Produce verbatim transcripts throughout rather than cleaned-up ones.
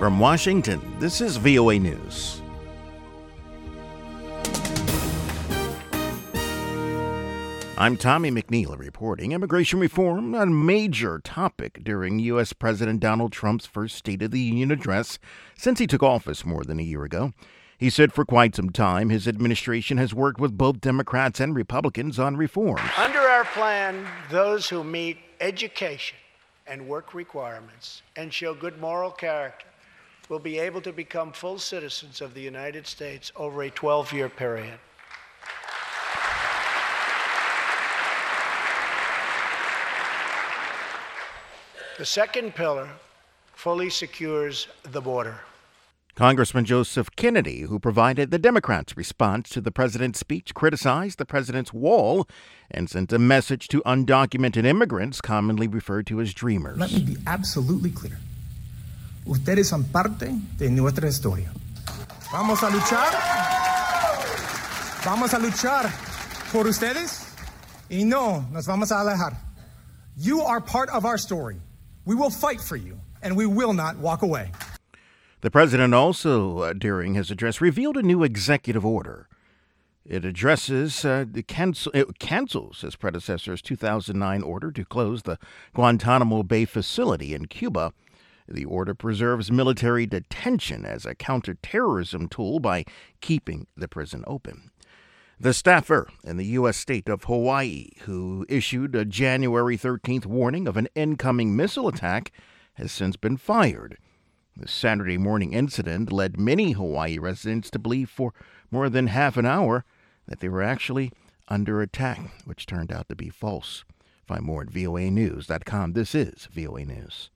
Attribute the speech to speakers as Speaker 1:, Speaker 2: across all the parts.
Speaker 1: From Washington, this is V O A News. I'm Tommy McNeil reporting. Immigration reform, a major topic during U S. President Donald Trump's first State of the Union address since he took office more than a year ago. He said for quite some time his administration has worked with both Democrats and Republicans on reforms.
Speaker 2: Under our plan, those who meet education and work requirements and show good moral character will be able to become full citizens of the United States over a twelve-year period. The second pillar fully secures the border.
Speaker 1: Congressman Joseph Kennedy, who provided the Democrats' response to the president's speech, criticized the president's wall and sent a message to undocumented immigrants, commonly referred to as dreamers.
Speaker 3: Let me be absolutely clear. Ustedes son parte de nuestra historia. Vamos a luchar. Vamos a luchar por ustedes y no nos vamos a alejar. You are part of our story. We will fight for you, and we will not walk away.
Speaker 1: The president also, uh, during his address, revealed a new executive order. It addresses, uh, the cancel, it cancels his predecessor's two thousand nine order to close the Guantanamo Bay facility in Cuba. The order preserves military detention as a counterterrorism tool by keeping the prison open. The staffer in the U S state of Hawaii, who issued a January thirteenth warning of an incoming missile attack, has since been fired. The Saturday morning incident led many Hawaii residents to believe for more than half an hour that they were actually under attack, which turned out to be false. Find more at V O A news dot com. This is V O A News.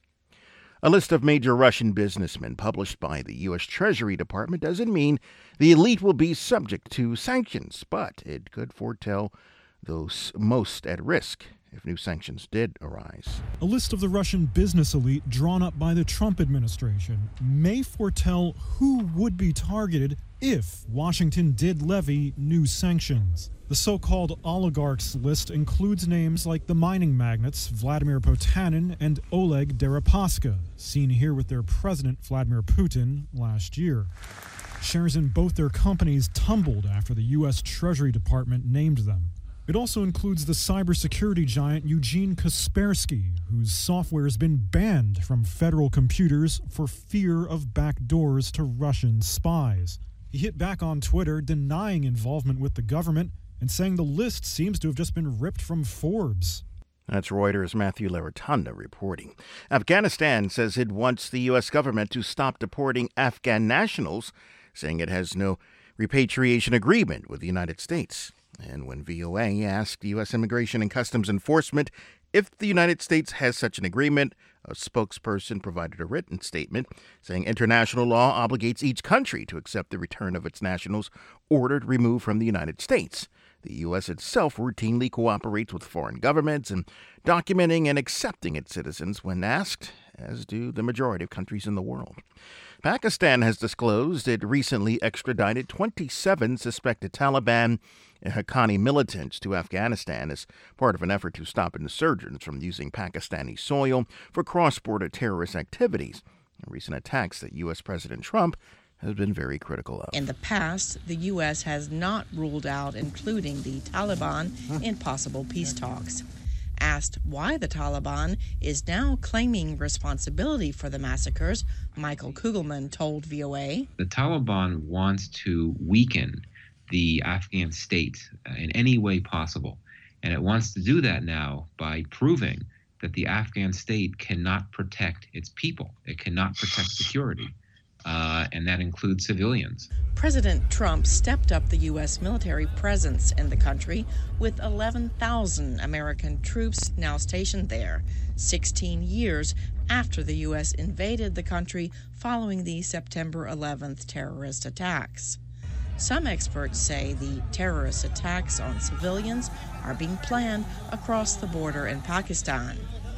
Speaker 1: A list of major Russian businessmen published by the U S. Treasury Department doesn't mean the elite will be subject to sanctions, but it could foretell those most at risk if new sanctions did arise.
Speaker 4: A list of the Russian business elite drawn up by the Trump administration may foretell who would be targeted if Washington did levy new sanctions. The so-called oligarchs list includes names like the mining magnates Vladimir Potanin and Oleg Deripaska, seen here with their president Vladimir Putin last year. Shares in both their companies tumbled after the U S. Treasury Department named them. It also includes the cybersecurity giant Eugene Kaspersky, whose software has been banned from federal computers for fear of backdoors to Russian spies. He hit back on Twitter, denying involvement with the government and saying the list seems to have just been ripped from Forbes.
Speaker 1: That's Reuters' Matthew Laratanda reporting. Afghanistan says it wants the U S government to stop deporting Afghan nationals, saying it has no repatriation agreement with the United States. And when V O A asked U S. Immigration and Customs Enforcement if the United States has such an agreement, a spokesperson provided a written statement saying international law obligates each country to accept the return of its nationals ordered removed from the United States. The U S itself routinely cooperates with foreign governments in documenting and accepting its citizens when asked, as do the majority of countries in the world. Pakistan has disclosed it recently extradited twenty-seven suspected Taliban and Haqqani militants to Afghanistan as part of an effort to stop insurgents from using Pakistani soil for cross-border terrorist activities. Recent attacks that U S. President Trump has been very critical of.
Speaker 5: In the past, the U S has not ruled out including the Taliban in possible peace talks. Asked why the Taliban is now claiming responsibility for the massacres, Michael Kugelman told V O A.
Speaker 6: The Taliban wants to weaken the Afghan state in any way possible, and it wants to do that now by proving that the Afghan state cannot protect its people. It cannot protect security. Uh, and that includes civilians.
Speaker 5: President Trump stepped up the U S military presence in the country with eleven thousand American troops now stationed there, sixteen years after the U S invaded the country following the September eleventh terrorist attacks. Some experts say the terrorist attacks on civilians are being planned across the border in Pakistan.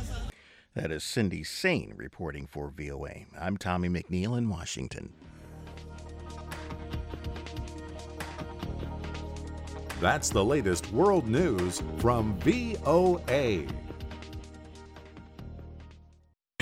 Speaker 1: That is Cindy Sain reporting for V O A. I'm Tommy McNeil in Washington.
Speaker 7: That's the latest world news from V O A.